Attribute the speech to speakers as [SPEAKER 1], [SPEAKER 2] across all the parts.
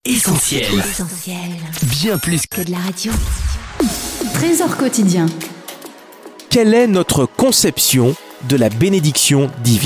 [SPEAKER 1] Essentiel. Bien plus
[SPEAKER 2] que de la radio. Trésor quotidien.
[SPEAKER 3] Quelle est notre conception de la bénédiction divine ?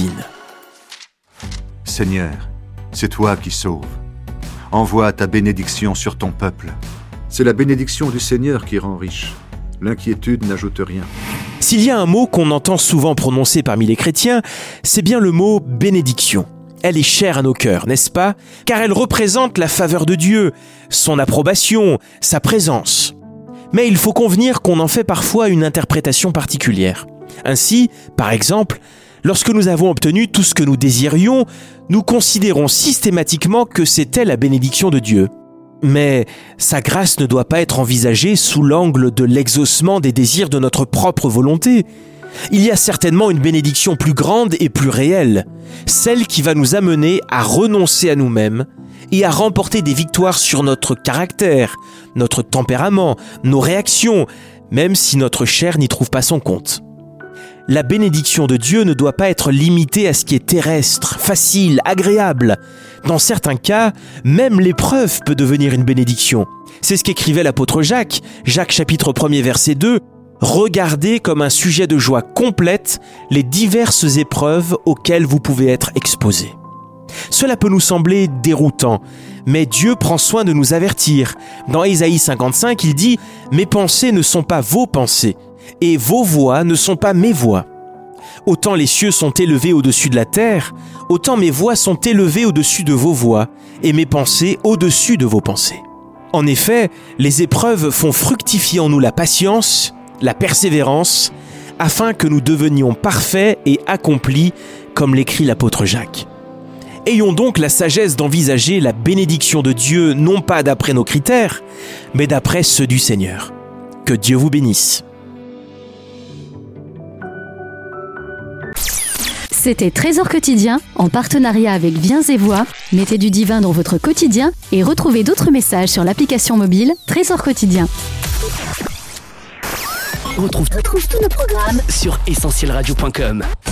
[SPEAKER 4] Seigneur, c'est toi qui sauves. Envoie ta bénédiction sur ton peuple. C'est la bénédiction du Seigneur qui rend riche. L'inquiétude n'ajoute rien.
[SPEAKER 3] S'il y a un mot qu'on entend souvent prononcer parmi les chrétiens, c'est bien le mot bénédiction. Elle est chère à nos cœurs, n'est-ce pas ? Car elle représente la faveur de Dieu, son approbation, sa présence. Mais il faut convenir qu'on en fait parfois une interprétation particulière. Ainsi, par exemple, lorsque nous avons obtenu tout ce que nous désirions, nous considérons systématiquement que c'était la bénédiction de Dieu. Mais sa grâce ne doit pas être envisagée sous l'angle de l'exaucement des désirs de notre propre volonté. Il y a certainement une bénédiction plus grande et plus réelle, celle qui va nous amener à renoncer à nous-mêmes et à remporter des victoires sur notre caractère, notre tempérament, nos réactions, même si notre chair n'y trouve pas son compte. La bénédiction de Dieu ne doit pas être limitée à ce qui est terrestre, facile, agréable. Dans certains cas, même l'épreuve peut devenir une bénédiction. C'est ce qu'écrivait l'apôtre Jacques. Jacques chapitre 1er verset 2. « Regardez comme un sujet de joie complète les diverses épreuves auxquelles vous pouvez être exposés. » Cela peut nous sembler déroutant, mais Dieu prend soin de nous avertir. Dans Ésaïe 55, il dit « Mes pensées ne sont pas vos pensées, et vos voix ne sont pas mes voix. Autant les cieux sont élevés au-dessus de la terre, autant mes voix sont élevées au-dessus de vos voix, et mes pensées au-dessus de vos pensées. » En effet, les épreuves font fructifier en nous la patience, la persévérance, afin que nous devenions parfaits et accomplis, comme l'écrit l'apôtre Jacques. Ayons donc la sagesse d'envisager la bénédiction de Dieu non pas d'après nos critères, mais d'après ceux du Seigneur. Que Dieu vous bénisse.
[SPEAKER 2] C'était Trésor quotidien, en partenariat avec Viens et Voix. Mettez du divin dans votre quotidien et retrouvez d'autres messages sur l'application mobile Trésor quotidien.
[SPEAKER 1] On retrouve tous nos programmes sur essentielradio.com.